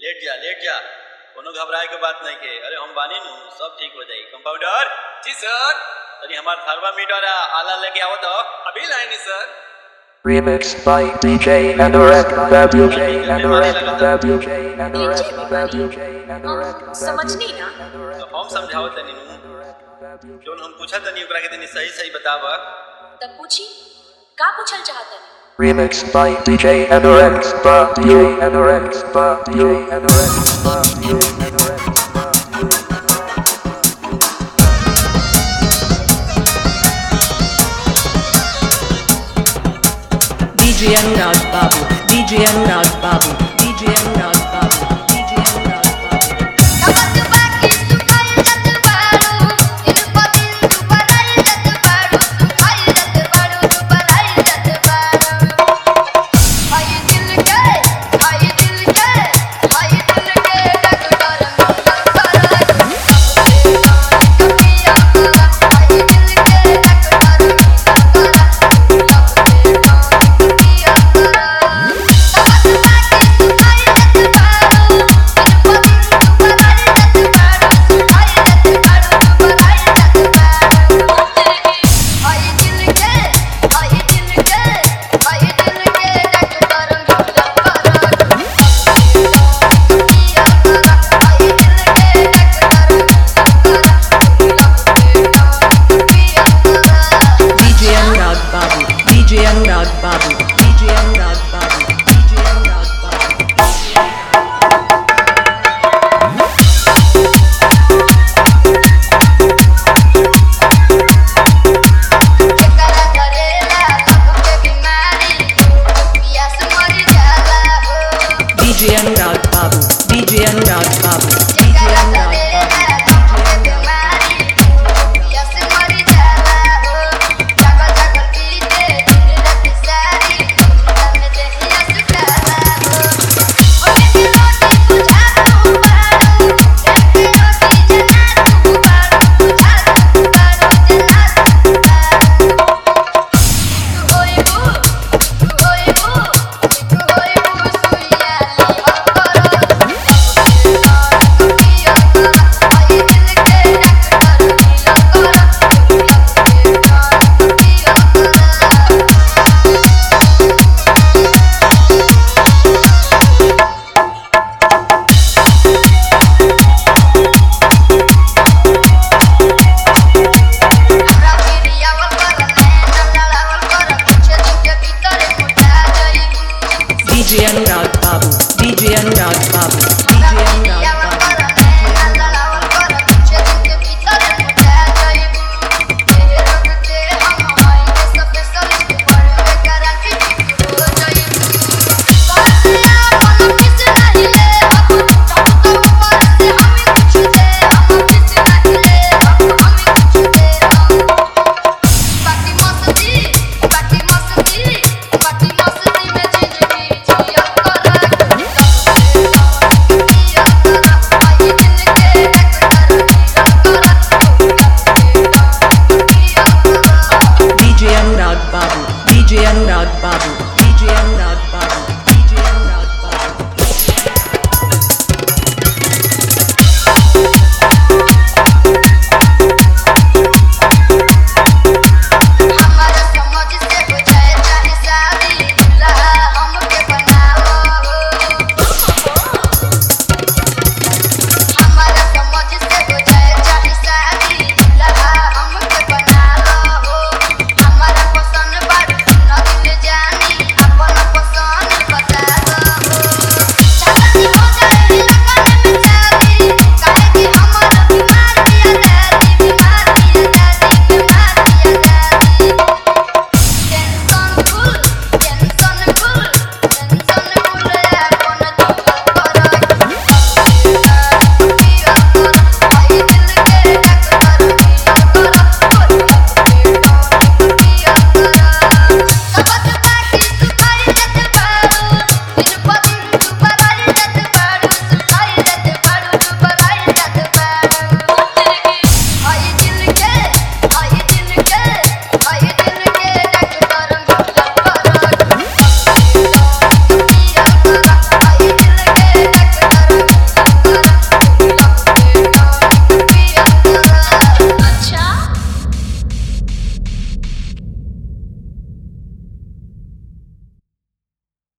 Late जा कोनो घबराए के बात नहीं के। अरे हम बानी नु, सब ठीक हो जाई। कंपाउंडर जी सर। तनी हमार थर्मामीटर आला लेके आओ तो। अभी लाएंगे सर। Remix by DJ Anorak WJ Anorak WJ Anorak WJ Anorak समझनी ना हम समझाओ तनी नु, जोन हम पूछा तनी ओकरा के तनी सही बतावा। तब पूछी का पूछल चाहतनी। Remix by DJ Anorak WJ Anorak WJ Anorak WJ Anorak